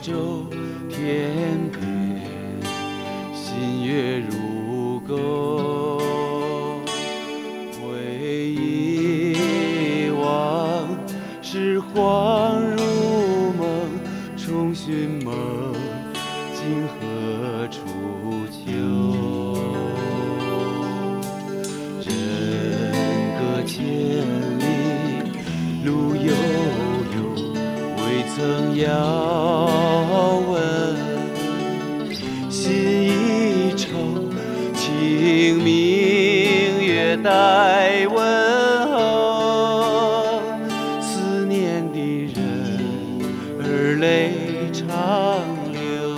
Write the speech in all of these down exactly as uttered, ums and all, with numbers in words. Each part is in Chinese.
洲天边，新月如钩。回忆往事恍如梦，重寻梦今何处求？人隔千里路悠悠，未曾遥问。心已愁，清明月待问候。思念的人儿泪长流。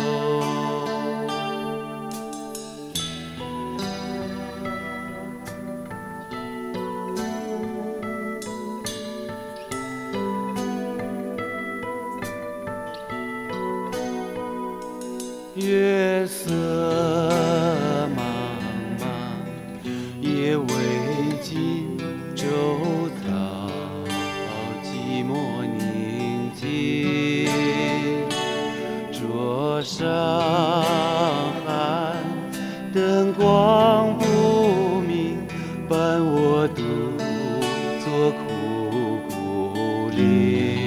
月色茫茫，夜未尽，周遭寂寞宁静。桌上寒，灯光不明，伴我独坐枯骨林。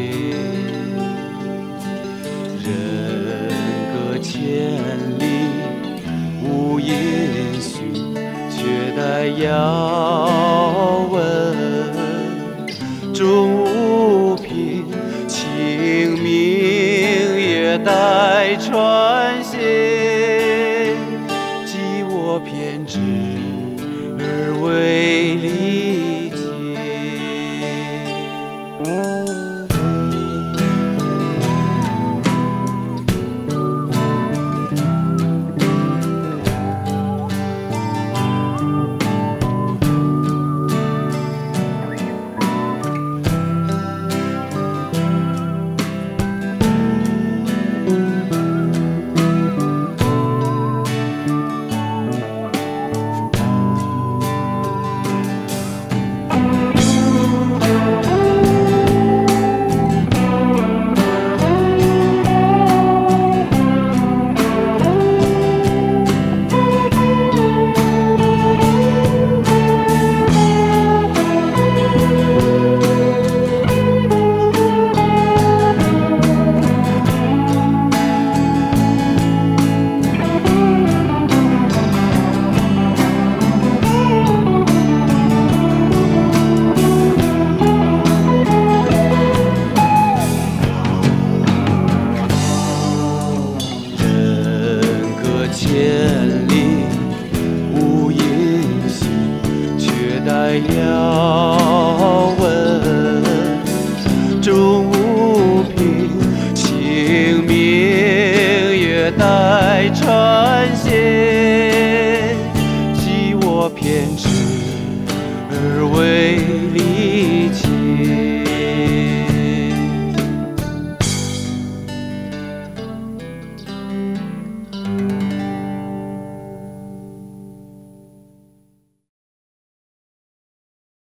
千里无音讯，却待遥问。终无凭，清明月待传信。寄我偏执而为离情。千里无音讯，却待遥问。终无凭，清明月待